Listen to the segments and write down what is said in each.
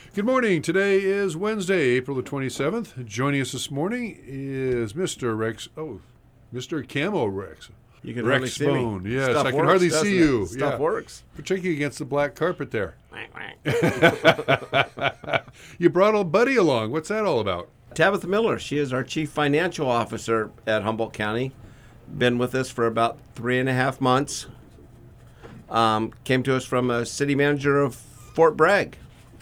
Good morning. Today is Wednesday, April the 27th. Joining us this morning is Mr. Rex. Oh, Mr. Camo Rex. You can Rex hardly see Bone. me. Yes, Stuff I can works, hardly doesn't see it? you. Stuff works. Particularly against the black carpet there. You brought a buddy along. What's that all about? Tabitha Miller, she is our Chief Financial Officer at Humboldt County. Been with us for about 3.5 months. Came to us from a city manager of Fort Bragg.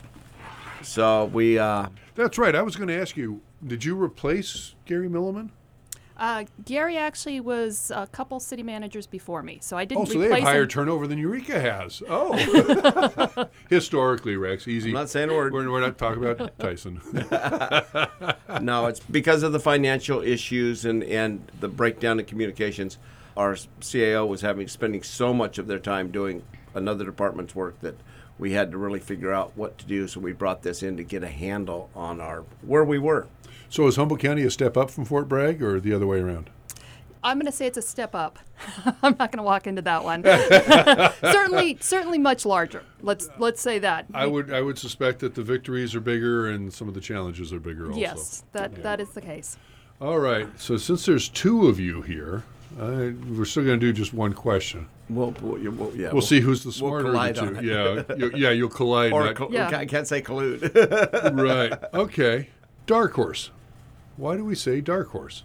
So we... That's right. I was going to ask you, did you replace Gary Milliman? Gary actually was a couple city managers before me, so I didn't Oh, so they replace have higher him. turnover than Eureka has. Oh. Historically, Rex, easy. I'm not saying a word. We're not talking about Tyson. No, it's because of the financial issues and the breakdown in communications. Our CAO was spending so much of their time doing another department's work that we had to really figure out what to do. So we brought this in to get a handle on where we were. So is Humboldt County a step up from Fort Bragg or the other way around? I'm going to say it's a step up. I'm not going to walk into that one. certainly much larger. Let's say that. I would suspect that the victories are bigger and some of the challenges are bigger also. Yes, that is the case. All right. So since there's two of you here, we're still going to do just one question. We'll see who's the smarter of the collide two. Yeah, you'll collide. Or not- I can't say collude. Right. Okay. Dark horse. Why do we say dark horse?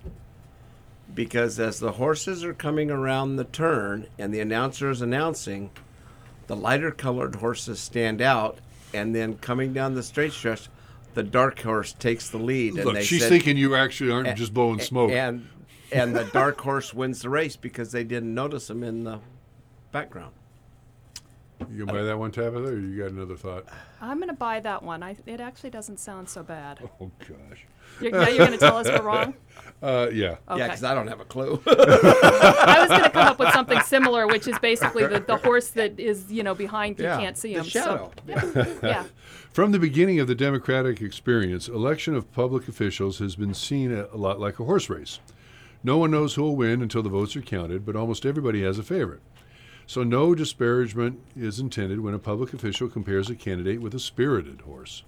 Because as the horses are coming around the turn and the announcer is announcing, the lighter colored horses stand out, and then coming down the straight stretch, the dark horse takes the lead. Look, she's thinking you actually aren't just blowing smoke. And the dark horse wins the race because they didn't notice him in the background. You gonna buy that one, Tabitha, or you got another thought? I'm going to buy that one. It actually doesn't sound so bad. Oh gosh. You're going to tell us we're wrong? Yeah. Okay. Yeah, because I don't have a clue. I was going to come up with something similar, which is basically the horse that is, behind you can't see him. The shadow. So, yeah. From the beginning of the democratic experience, election of public officials has been seen a lot like a horse race. No one knows who will win until the votes are counted, but almost everybody has a favorite. So no disparagement is intended when a public official compares a candidate with a spirited horse.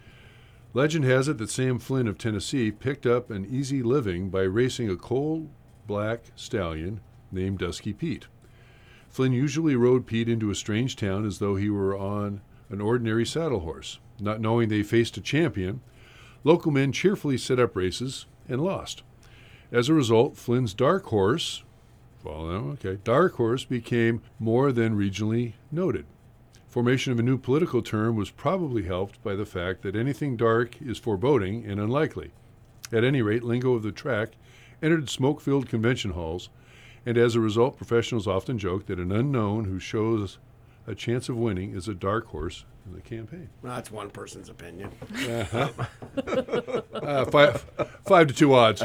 Legend has it that Sam Flynn of Tennessee picked up an easy living by racing a coal-black stallion named Dusky Pete. Flynn usually rode Pete into a strange town as though he were on an ordinary saddle horse. Not knowing they faced a champion, local men cheerfully set up races and lost. As a result, Flynn's dark horse became more than regionally noted. Formation of a new political term was probably helped by the fact that anything dark is foreboding and unlikely. At any rate, lingo of the track entered smoke-filled convention halls, and as a result, professionals often joke that an unknown who shows a chance of winning is a dark horse in the campaign. Well, that's one person's opinion. 5-2 odds.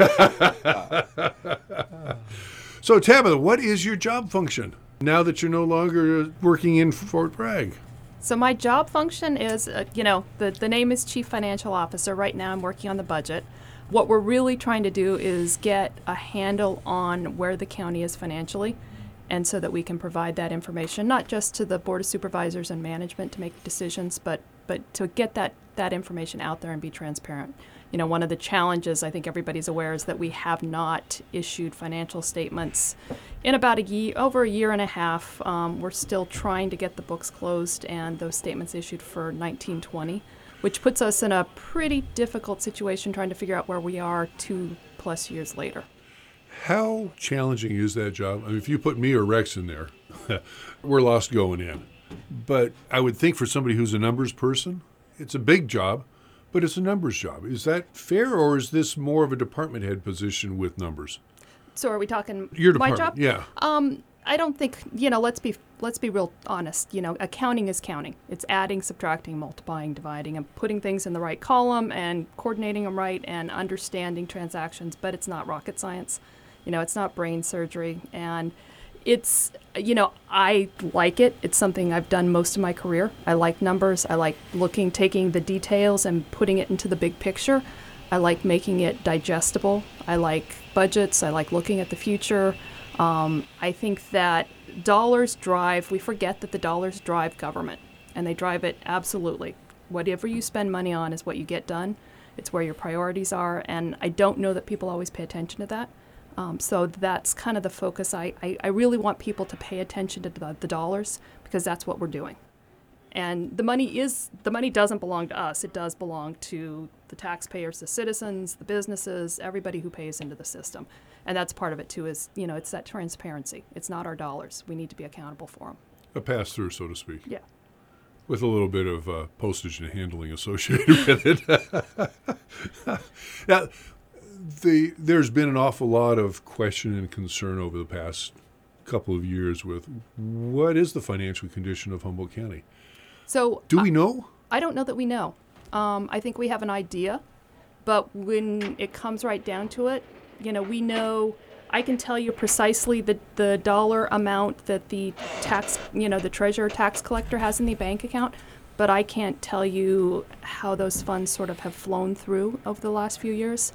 So, Tabitha, what is your job function now that you're no longer working in Fort Bragg? So my job function is, the name is Chief Financial Officer. Right now I'm working on the budget. What we're really trying to do is get a handle on where the county is financially, and so that we can provide that information, not just to the Board of Supervisors and management to make decisions, but to get that information out there and be transparent. One of the challenges I think everybody's aware is that we have not issued financial statements in about over a year and a half. We're still trying to get the books closed and those statements issued for 1920, which puts us in a pretty difficult situation trying to figure out where we are 2+ years later. How challenging is that job? I mean, if you put me or Rex in there, we're lost going in. But I would think for somebody who's a numbers person, it's a big job, but it's a numbers job. Is that fair, or is this more of a department head position with numbers? So are we talking Your my department, job? yeah. I don't think, let's be real honest. Accounting is counting. It's adding, subtracting, multiplying, dividing, and putting things in the right column and coordinating them right and understanding transactions, but it's not rocket science. It's not brain surgery. And it's, I like it. It's something I've done most of my career. I like numbers. I like taking the details and putting it into the big picture. I like making it digestible. I like budgets. I like looking at the future. I think that we forget that the dollars drive government, and they drive it absolutely. Whatever you spend money on is what you get done. It's where your priorities are, and I don't know that people always pay attention to that. So that's kind of the focus. I really want people to pay attention to the dollars, because that's what we're doing. And the money doesn't belong to us. It does belong to the taxpayers, the citizens, the businesses, everybody who pays into the system. And that's part of it too, is, it's that transparency. It's not our dollars. We need to be accountable for them. A pass-through, so to speak. Yeah. With a little bit of postage and handling associated with it. Now, there's been an awful lot of question and concern over the past couple of years with what is the financial condition of Humboldt County? So Do we know? I don't know that we know. I think we have an idea, but when it comes right down to it, we know. I can tell you precisely the dollar amount that the the treasurer tax collector has in the bank account, but I can't tell you how those funds sort of have flown through over the last few years.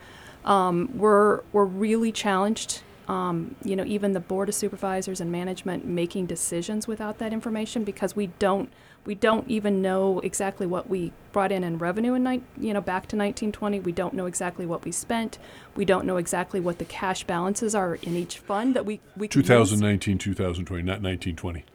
We're really challenged. Even the board of supervisors and management making decisions without that information, because we don't even know exactly what we brought in revenue in back to 1920. We don't know exactly what we spent. We don't know exactly what the cash balances are in each fund that we could 2019, 2020, not 1920.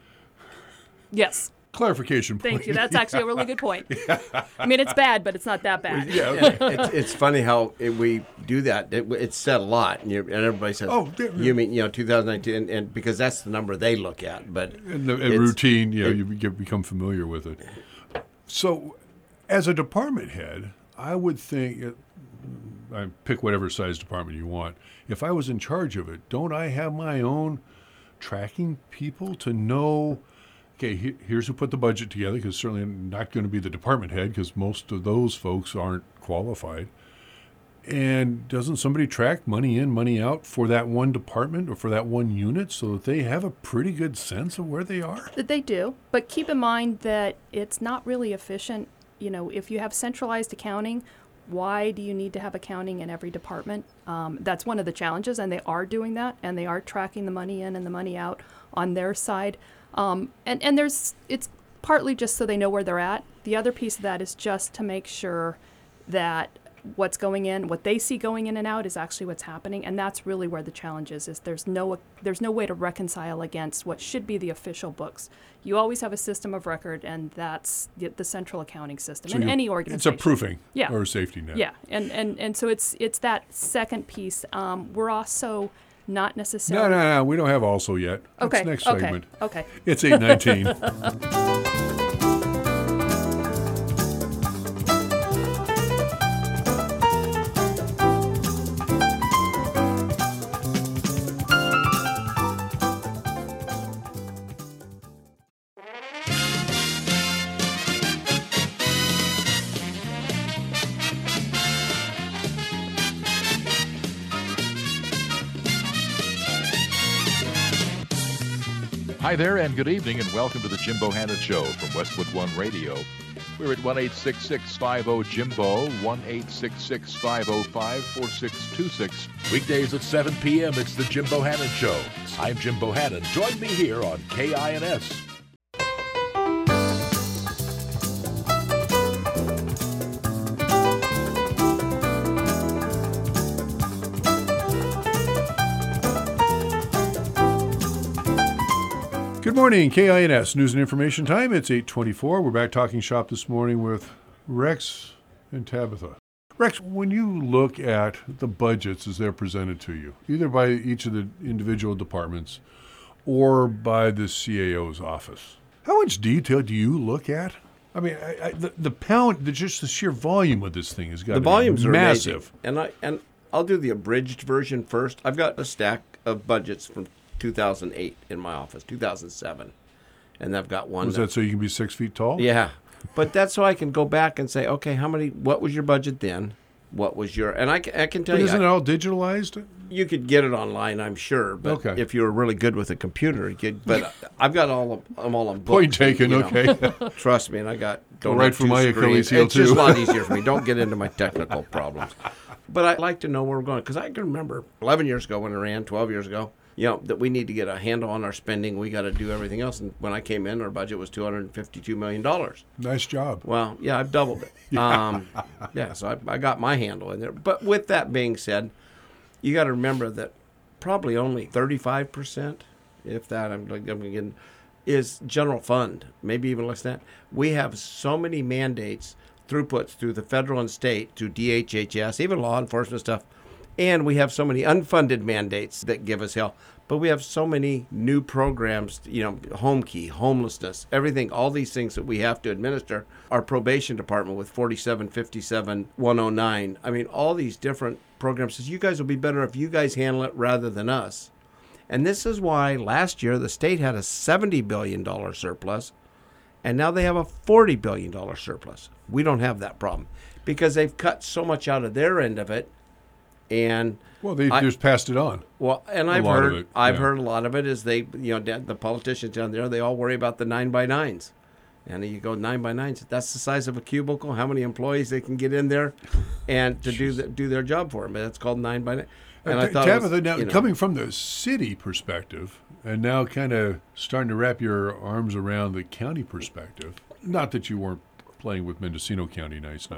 Yes. Clarification point. Thank you. That's actually a really good point. I mean, it's bad, but it's not that bad. Yeah, okay. It's funny how we do that. It's said a lot, and everybody says, "Oh, you mean 2019?" And because that's the number they look at. But And the routine, you become familiar with it. So, as a department head, I would think, I pick whatever size department you want. If I was in charge of it, don't I have my own tracking people to know? Okay, here's who put the budget together, because certainly I'm not going to be the department head, because most of those folks aren't qualified. And doesn't somebody track money in, money out for that one department or for that one unit, so that they have a pretty good sense of where they are? That they do, but keep in mind that it's not really efficient. If you have centralized accounting, why do you need to have accounting in every department? That's one of the challenges, and they are doing that, and they are tracking the money in and the money out on their side. And it's partly just so they know where they're at. The other piece of that is just to make sure that what's going in, what they see going in and out, is actually what's happening. And that's really where the challenge is there's no way to reconcile against what should be the official books. You always have a system of record, and that's the central accounting system in any organization. It's a proofing Yeah. or a safety net. Yeah, and so it's that second piece. We're also not necessarily. No, we don't have also yet. That's Okay. next okay. segment. Okay. It's 8:19. Hi there, and good evening, and welcome to the Jim Bohannon Show from Westwood One Radio. We're at 1-866-50-JIMBO, 1-866-505-4626. Weekdays at 7 p.m., it's the Jim Bohannon Show. I'm Jim Bohannon. Join me here on KINS. Good morning, KINS News and Information Time. It's 8:24. We're back talking shop this morning with Rex and Tabitha. Rex, when you look at the budgets as they're presented to you, either by each of the individual departments or by the CAO's office, how much detail do you look at? I mean, just the sheer volume of this thing has got to be volumes are massive. amazing. And I'll do the abridged version first. I've got a stack of budgets from 2008 in my office, 2007, and I've got one. Was that so you can be 6 feet tall? Yeah, but that's so I can go back and say, okay, what was your budget then? What was your, and I can tell But you. isn't it all digitalized? You could get it online, I'm sure, but Okay. if you were really good with a computer, you could. But I've got all on books. Point taken, you know. okay. Trust me, and I got don't Right have for two my screens. Achilles heel, It's just too. a lot easier for me. Don't get into my technical problems. But I like to know where we're going, because I can remember 11 years ago when I ran, 12 years ago, that we need to get a handle on our spending. We got to do everything else. And when I came in, our budget was $252 million. Nice job. Well, yeah, I've doubled it. So I got my handle in there. But with that being said, you got to remember that probably only 35%, if that, I'm getting, is general fund, maybe even less than that. We have so many mandates, throughputs through the federal and state, through DHHS, even law enforcement stuff. And we have so many unfunded mandates that give us hell. But we have so many new programs, home key, homelessness, everything, all these things that we have to administer. Our probation department with 4757 109. I mean, all these different programs says you guys will be better if you guys handle it rather than us. And this is why last year the state had a $70 billion surplus, and now they have a $40 billion surplus. We don't have that problem because they've cut so much out of their end of it. And well, they just passed it on. Well, and I've heard a lot of it is the politicians down there, they all worry about the 9x9s. And you go 9x9s, that's the size of a cubicle, how many employees they can get in there and to do their job for them. That's called 9x9. And I thought Tabitha, coming from the city perspective and now kind of starting to wrap your arms around the county perspective, not that you weren't playing with Mendocino County nice.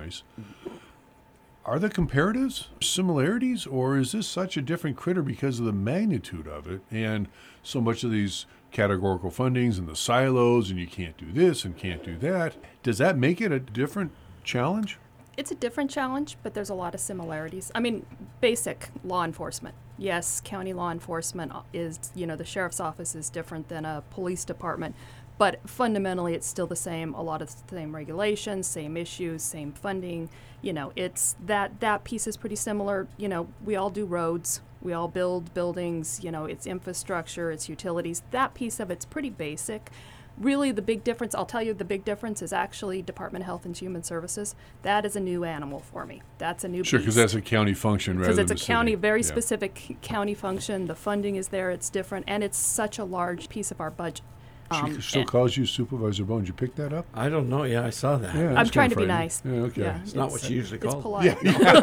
Are there comparatives, similarities, or is this such a different critter because of the magnitude of it and so much of these categorical fundings and the silos and you can't do this and can't do that? Does that make it a different challenge? It's a different challenge, but there's a lot of similarities. I mean, basic law enforcement. Yes, county law enforcement is, the sheriff's office is different than a police department, but fundamentally it's still the same. A lot of the same regulations, same issues, same funding. It's that piece is pretty similar. We all do roads. We all build buildings. It's infrastructure, it's utilities. That piece of it's pretty basic. Really, the big difference, I'll tell you, the big difference is actually Department of Health and Human Services. That is a new animal for me. That's a new Sure, because that's a county function rather than because it's a county, very specific county function. The funding is there. It's different, and it's such a large piece of our budget. She still calls you Supervisor Bones. You pick that up? I don't know. Yeah, I saw that. Yeah, I'm trying to be nice. Yeah, okay. Yeah, it's not what she usually calls. It's polite.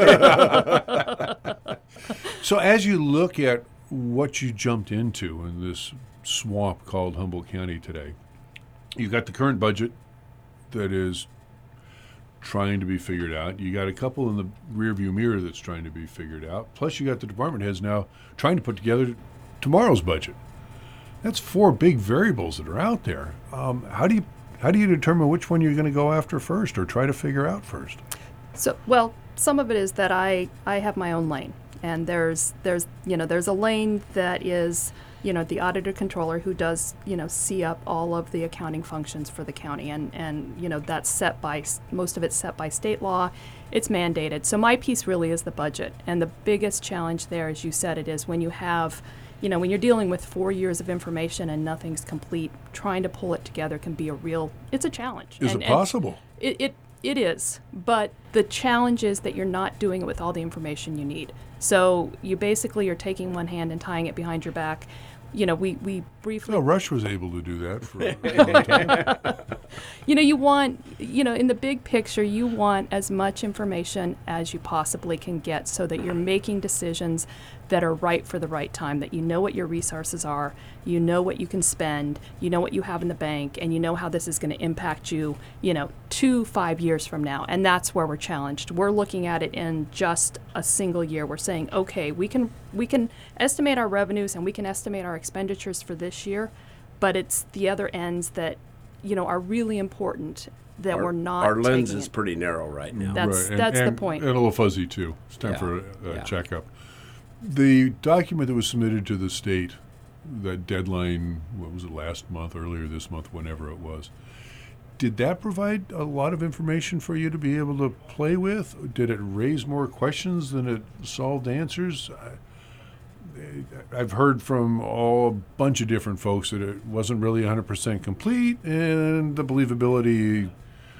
Yeah. So as you look at what you jumped into in this swamp called Humboldt County today, you got the current budget that is trying to be figured out. You got a couple in the rearview mirror that's trying to be figured out. Plus, you got the department heads now trying to put together tomorrow's budget. That's 4 big variables that are out there. How do you determine which one you're going to go after first or try to figure out first? So, well, some of it is that I have my own lane, and there's a lane that is the auditor controller who does see up all of the accounting functions for the county, and that's set by most of it's set by state law. It's mandated. So my piece really is the budget, and the biggest challenge there, as you said, it is when you have when you're dealing with 4 years of information and nothing's complete, trying to pull it together can be it's a challenge. Is it possible? It is, but the challenge is that you're not doing it with all the information you need. So you basically are taking one hand and tying it behind your back. We briefly... No, Rush was able to do that for a long time. You want, in the big picture, you want as much information as you possibly can get so that you're making decisions that are right for the right time, that you know what your resources are, you know what you can spend, you know what you have in the bank, and you know how this is going to impact you, 2-5 years from now. And that's where we're challenged. We're looking at it in just a single year. We're saying, okay, we can estimate our revenues and we can estimate our expenditures for this year, but it's the other ends that, are really important that we're not Our lens taking is pretty narrow right now. That's the point. And a little fuzzy, too. It's time for a checkup. The document that was submitted to the state, that deadline, what was it, last month, earlier this month, whenever it was, did that provide a lot of information for you to be able to play with? Did it raise more questions than it solved answers? I've heard from a bunch of different folks that it wasn't really 100% complete, and the believability,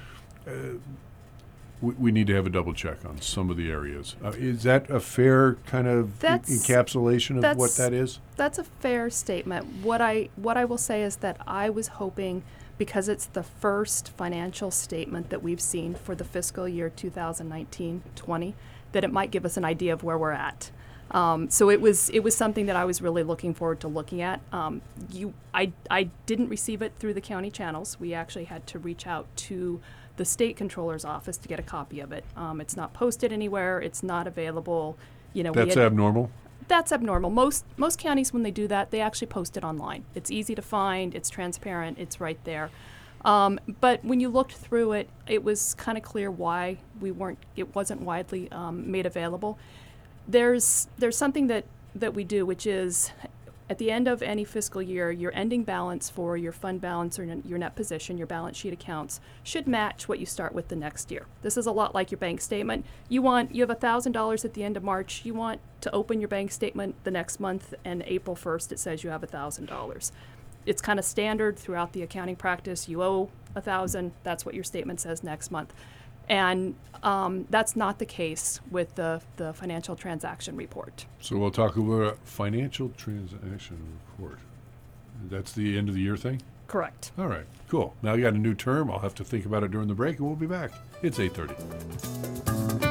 we need to have a double check on some of the areas. Is that a fair kind of encapsulation of what that is? That's a fair statement. What I will say is that I was hoping, because it's the first financial statement that we've seen for the fiscal year 2019-20, that it might give us an idea of where we're at. So it was something that I was really looking forward to looking at. I didn't receive it through the county channels. We actually had to reach out to the state controller's office to get a copy of it. It's not posted anywhere. It's not available. That's abnormal. That's abnormal. Most counties, when they do that, they actually post it online. It's easy to find. It's transparent. It's right there. But when you looked through it, it was kind of clear why it wasn't widely made available. There's something that we do, which is at the end of any fiscal year, your ending balance for your fund balance or your net position, your balance sheet accounts, should match what you start with the next year. This is a lot like your bank statement. You have $1,000 at the end of March. You want to open your bank statement the next month, and April 1st it says you have $1,000. It's kind of standard throughout the accounting practice. You owe $1,000. That's what your statement says next month. And that's not the case with the financial transaction report. So we'll talk about financial transaction report. That's the end of the year thing? Correct. All right, cool. Now I got a new term. I'll have to think about it during the break, and we'll be back. It's 8:30.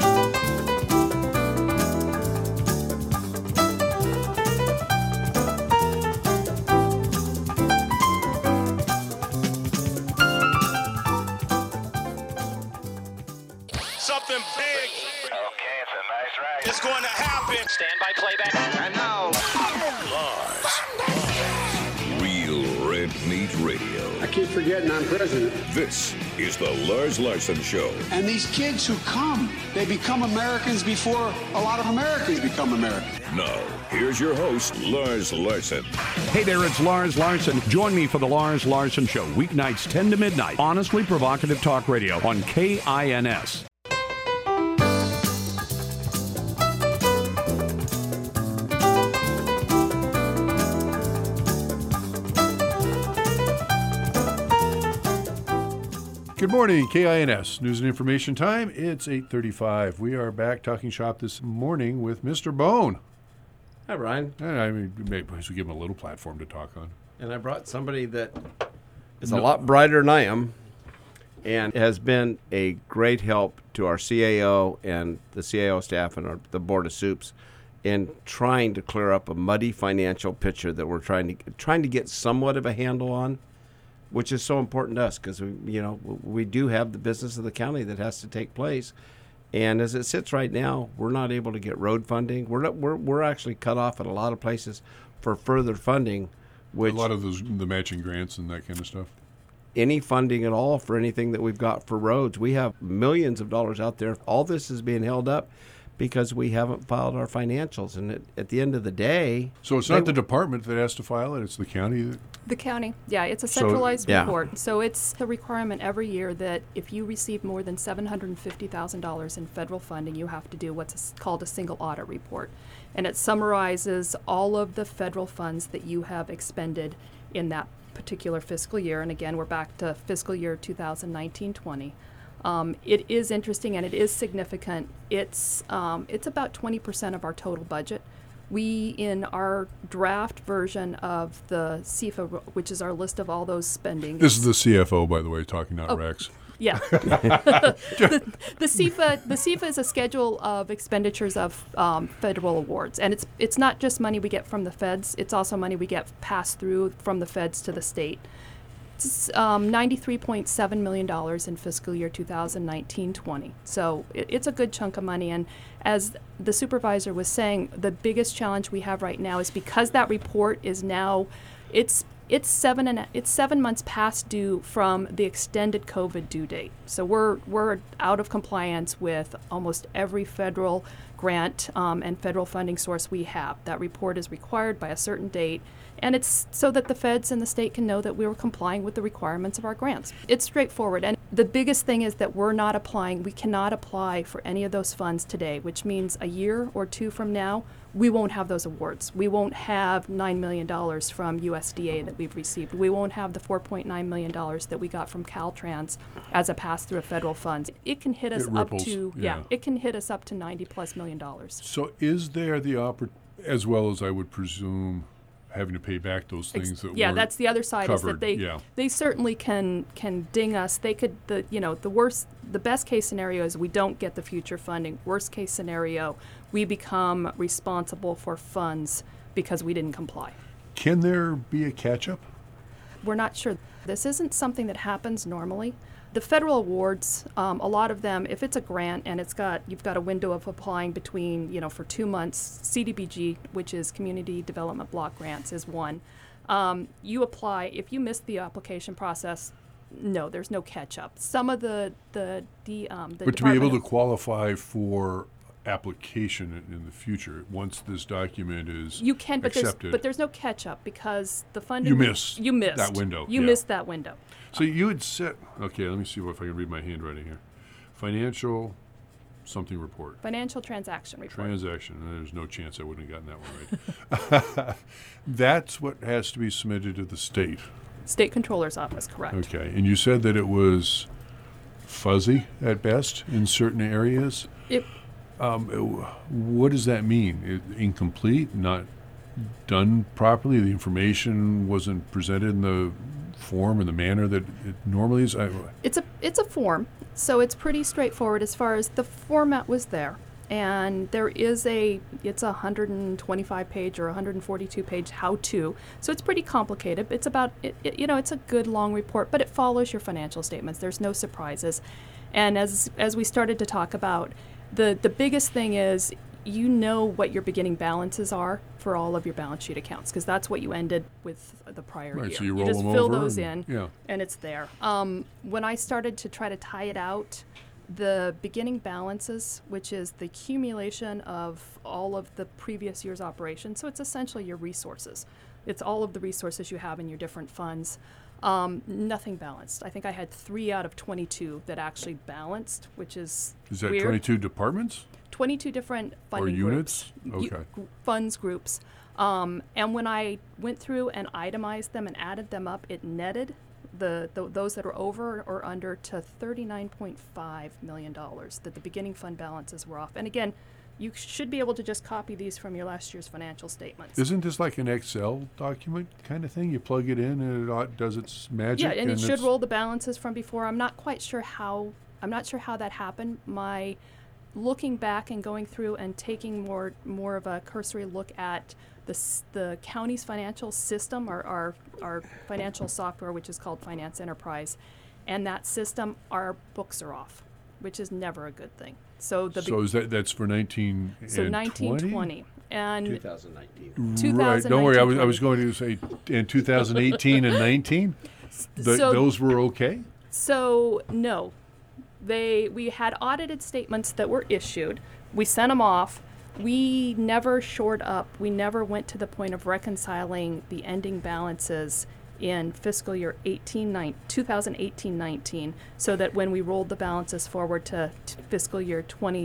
Something big. Okay, it's a nice ride. It's going to happen. Stand by playback. And now, Real Red Meat Radio. I keep forgetting I'm president. This is the Lars Larson Show. And these kids who come, they become Americans before a lot of Americans become Americans. Now, here's your host, Lars Larson. Hey there, it's Lars Larson. Join me for the Lars Larson Show, weeknights 10 to midnight. Honestly provocative talk radio on KINS. Good morning, KINS. News and information time. It's 8:35. We are back talking shop this morning with Mr. Bone. Hi, Brian. I mean, maybe we should give him a little platform to talk on. And I brought somebody that is a lot brighter than I am and has been a great help to our CAO and the CAO staff and the Board of Soups in trying to clear up a muddy financial picture that we're trying to get somewhat of a handle on, which is so important to us because we do have the business of the county that has to take place. And as it sits right now, we're not able to get road funding. We're actually cut off at a lot of places for further funding. Which a lot of the matching grants and that kind of stuff. Any funding at all for anything that we've got for roads. We have millions of dollars out there. All this is being held up because we haven't filed our financials. And at the end of the day... So it's not the department that has to file it, it's the county? The county, yeah, it's a centralized yeah. report. So it's a requirement every year that if you receive more than $750,000 in federal funding, you have to do what's called a single audit report. And it summarizes all of the federal funds that you have expended in that particular fiscal year. And again, we're back to fiscal year 2019-20. It is interesting and it is significant. It's about 20% of our total budget. We, in our draft version of the CFA, which is our list of all those spending. This is the CFO, by the way, talking, not Rex. Yeah. the CFA is a schedule of expenditures of federal awards. And it's not just money we get from the feds. It's also money we get passed through from the feds to the state. It's $93.7 million in fiscal year 2019-20. So it's a good chunk of money. And as the supervisor was saying, the biggest challenge we have right now is because that report is now, it's 7 months past due from the extended COVID due date. So we're out of compliance with almost every federal grant and federal funding source we have. That report is required by a certain date. And it's so that the feds and the state can know that we were complying with the requirements of our grants. It's straightforward. And the biggest thing is that we cannot apply for any of those funds today, which means a year or two from now, we won't have those awards. We won't have $9 million from USDA that we've received. We won't have the $4.9 million that we got from Caltrans as a pass-through of federal funds. It can hit us it can hit us up to $90+ million. So is there the opportunity, as well as I would presume having to pay back those things that yeah, weren't that's the other side covered. is that they certainly can ding us. They could the best case scenario is we don't get the future funding. Worst case scenario, we become responsible for funds because we didn't comply. Can there be a catch-up? We're not sure. This isn't something that happens normally. The federal awards, a lot of them, if it's a grant and you've got a window of applying between, for 2 months, CDBG, which is Community Development Block Grants, is one. You apply. If you miss the application process, no, there's no catch up. Some of the But to be able to qualify for application in the future, once this document is you can, but accepted, there's no catch up because the funding you missed that window. You missed that window. So you had said, okay, let me see if I can read my handwriting here. Financial something report. Financial transaction report. Transaction. There's no chance I wouldn't have gotten that one right. That's what has to be submitted to the state. State Controller's Office, correct. Okay. And you said that it was fuzzy at best in certain areas. What does that mean? Incomplete? Not done properly? The information wasn't presented in the form and the manner that it normally is? It's a form, so it's pretty straightforward as far as the format was there. And there is it's a 125 page or 142 page how-to, so it's pretty complicated. It's about, it's a good long report, but it follows your financial statements. There's no surprises. And as we started to talk about, the biggest thing is what your beginning balances are for all of your balance sheet accounts, because that's what you ended with the prior year. So you roll just them fill over those in, and it's there. When I started to try to tie it out, the beginning balances, which is the accumulation of all of the previous year's operations, so it's essentially your resources. It's all of the resources you have in your different funds. Nothing balanced. I think I had 3 out of 22 that actually balanced, which is that weird. 22 departments? 22 different funding or units? Groups. Okay. Funds groups. And when I went through and itemized them and added them up, it netted those that are over or under to $39.5 million, that the beginning fund balances were off. And again, you should be able to just copy these from your last year's financial statements. Isn't this like an Excel document kind of thing? You plug it in and it does its magic? Yeah, and it should roll the balances from before. I'm not sure how that happened. Looking back and going through and taking more of a cursory look at the county's financial system, our financial software, which is called Finance Enterprise, and that system, our books are off, which is never a good thing. So that's for 19 so and 1920 and 2019. Right. Don't worry. I was going to say in 2018 and 19, those were okay. So no, we had audited statements that were issued. We sent them off. We never shored up. We never went to the point of reconciling the ending balances in fiscal year 2018-19, so that when we rolled the balances forward to fiscal year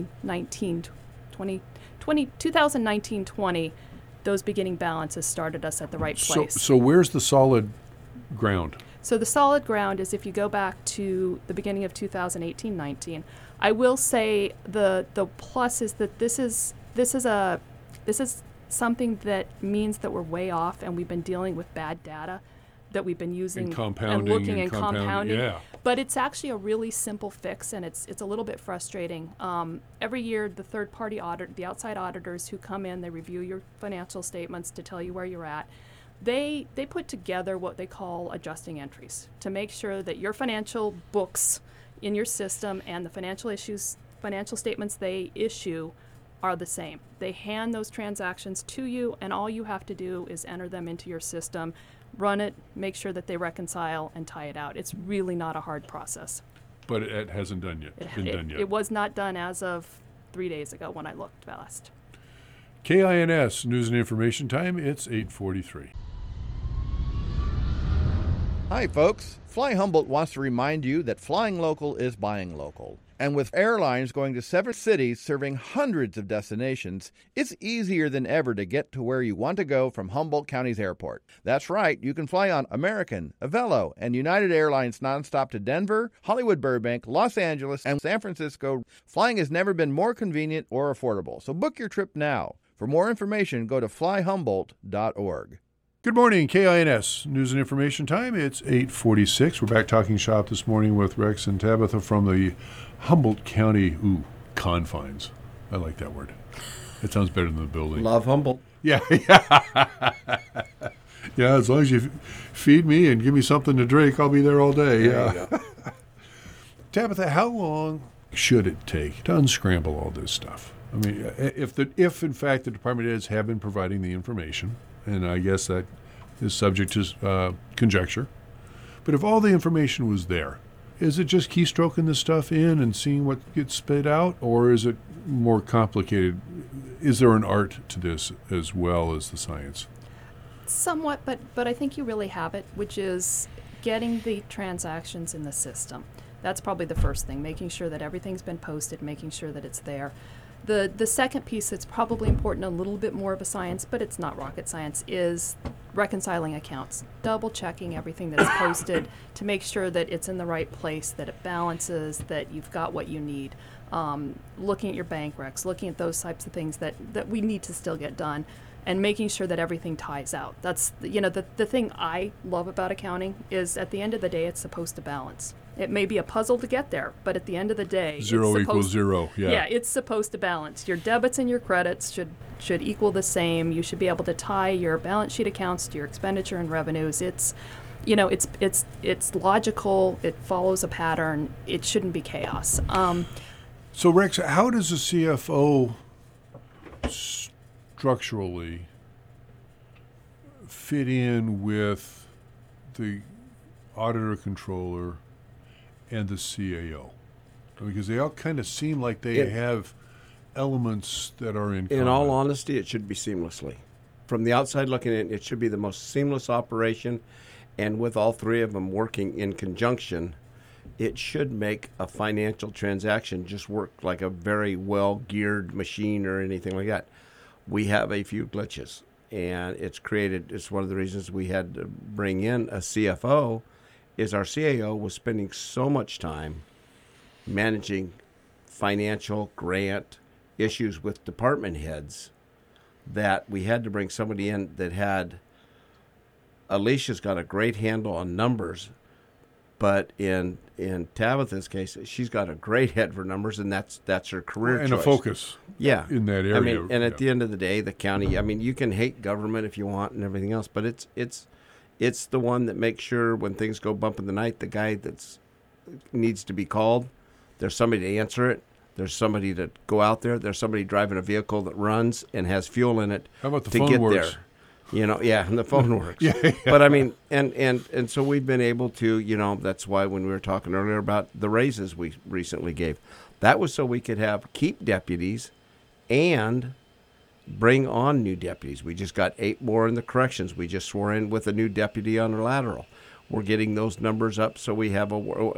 2019-20, those beginning balances started us at the right place. So where's the solid ground? So the solid ground is if you go back to the beginning of 2018-19. I will say the plus is that this is something that means that we're way off, and we've been dealing with bad data that we've been using and looking and compounding. Yeah. But it's actually a really simple fix, and it's a little bit frustrating. Every year, the third-party the outside auditors who come in, they review your financial statements to tell you where you're at. They put together what they call adjusting entries to make sure that your financial books in your system and the financial statements they issue are the same. They hand those transactions to you, and all you have to do is enter them into your system, run it, make sure that they reconcile, and tie it out. It's really not a hard process. But it hasn't been done yet. It was not done as of 3 days ago when I looked last. KINS News and Information Time. It's 8:43. Hi, folks. Fly Humboldt wants to remind you that flying local is buying local. And with airlines going to 7 cities serving hundreds of destinations, it's easier than ever to get to where you want to go from Humboldt County's airport. That's right, you can fly on American, Avelo, and United Airlines nonstop to Denver, Hollywood Burbank, Los Angeles, and San Francisco. Flying has never been more convenient or affordable, so book your trip now. For more information, go to flyhumboldt.org. Good morning, KINS News and Information Time. It's 8:46. We're back talking shop this morning with Rex and Tabitha from the Humboldt County confines. I like that word. It sounds better than the building. Love Humboldt. Yeah. Yeah, as long as you feed me and give me something to drink, I'll be there all day. There Yeah. you go. Tabitha, how long should it take to unscramble all this stuff? I mean, if in fact the department heads have been providing the information, and I guess that is subject to conjecture, but if all the information was there, is it just keystroking this stuff in and seeing what gets spit out, or is it more complicated? Is there an art to this as well as the science? Somewhat, but I think you really have it, which is getting the transactions in the system. That's probably the first thing, making sure that everything's been posted, making sure that it's there. The second piece that's probably important, a little bit more of a science, but it's not rocket science, is reconciling accounts. Double checking everything that's posted to make sure that it's in the right place, that it balances, that you've got what you need. Looking at your bank recs, looking at those types of things that we need to still get done, and making sure that everything ties out. That's the thing I love about accounting is at the end of the day it's supposed to balance. It may be a puzzle to get there, but at the end of the day, Zero equals zero. Yeah, it's supposed to balance. Your debits and your credits should equal the same. You should be able to tie your balance sheet accounts to your expenditure and revenues. It's logical. It follows a pattern. It shouldn't be chaos. So Rex, how does the CFO structurally fit in with the auditor controller and the CAO? Because they all kind of seem like they have elements that are in common. In all honesty, it should be seamlessly. From the outside looking in, it should be the most seamless operation, and with all three of them working in conjunction, it should make a financial transaction just work like a very well-geared machine or anything like that. We have a few glitches, and it's one of the reasons we had to bring in a CFO, is our CAO was spending so much time managing financial grant issues with department heads that we had to bring somebody in that had, Alicia's got a great handle on numbers, but in Tabitha's case, she's got a great head for numbers, and that's her career and choice. a focus. Yeah, in that area. I mean, and at the end of the day, the county. I mean, you can hate government if you want and everything else, but it's the one that makes sure when things go bump in the night, the guy that's needs to be called, there's somebody to answer it. There's somebody to go out there. There's somebody driving a vehicle that runs and has fuel in it. How about the to phone get works? there? And the phone works. Yeah. But I mean, and so we've been able to, that's why when we were talking earlier about the raises we recently gave, that was so we could keep deputies and bring on new deputies. We just got 8 more in the corrections. We just swore in with a new deputy on our lateral. We're getting those numbers up so we have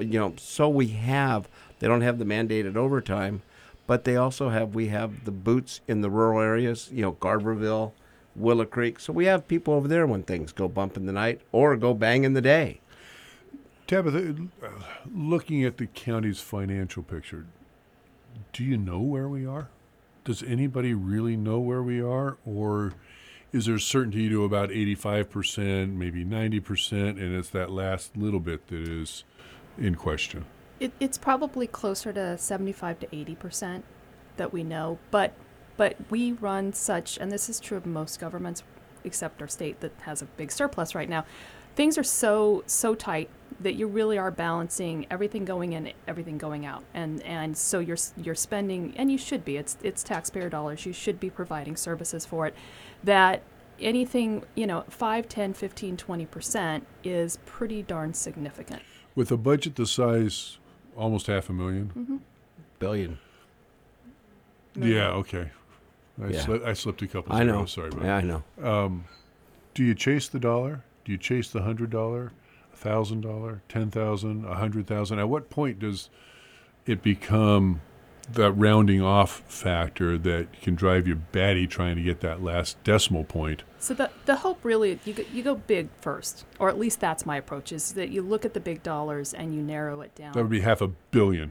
they don't have the mandated overtime, but they also we have the boots in the rural areas, Garberville, Willow Creek. So we have people over there when things go bump in the night or go bang in the day. Tabitha, looking at the county's financial picture, do you know where we are? Does anybody really know where we are? Or is there certainty to about 85%, maybe 90%, and it's that last little bit that is in question? It's probably closer to 75 to 80% that we know, but we run such, and this is true of most governments except our state that has a big surplus right now, things are so tight that you really are balancing everything going in, everything going out, and so you're spending, and you should be. It's taxpayer dollars. You should be providing services for it. That anything 5, 10, 15, 20% is pretty darn significant. With a budget the size, almost $500,000. Mm-hmm. Billion. Yeah. Okay. Yeah. I slipped a couple. I know. Zeros, sorry about Yeah, I know. Do you chase the dollar? Do you chase the $100, $1,000, $10,000, $100,000? At what point does it become that rounding off factor that can drive you batty trying to get that last decimal point? So the hope really, you go big first, or at least that's my approach, is that you look at the big dollars and you narrow it down. That would be $500 million.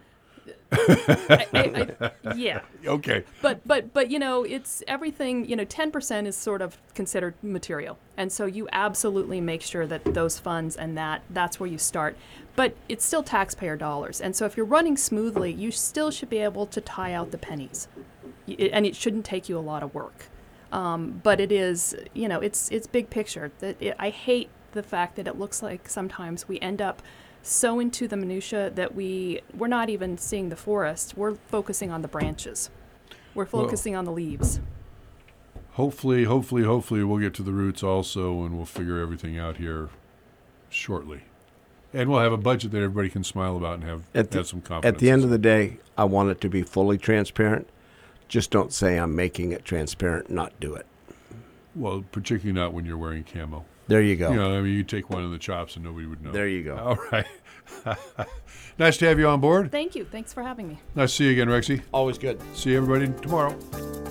Yeah. Okay. But it's everything. 10% is sort of considered material, and so you absolutely make sure that those funds and that's where you start. But it's still taxpayer dollars, and so if you're running smoothly, you still should be able to tie out the pennies, and it shouldn't take you a lot of work. But it is, it's big picture. I hate the fact that it looks like sometimes we end up so into the minutia that we're not even seeing the forest. We're focusing on the branches. We're focusing on the leaves. Hopefully we'll get to the roots also, and we'll figure everything out here shortly. And we'll have a budget that everybody can smile about and have some confidence. At the end of the day, I want it to be fully transparent. Just don't say I'm making it transparent, not do it. Well, particularly not when you're wearing camo. There you go. You take one in the chops and nobody would know. There you go. All right. Nice to have you on board. Thank you. Thanks for having me. Nice to see you again, Rexy. Always good. See everybody tomorrow.